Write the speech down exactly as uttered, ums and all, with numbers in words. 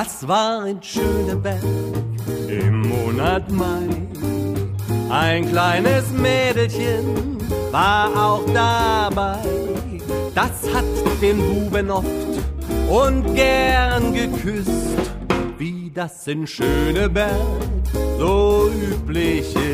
Das war in Schöneberg im Monat Mai. Ein kleines Mädelchen war auch dabei. Das hat den Buben oft und gern geküsst, wie das in Schöneberg so üblich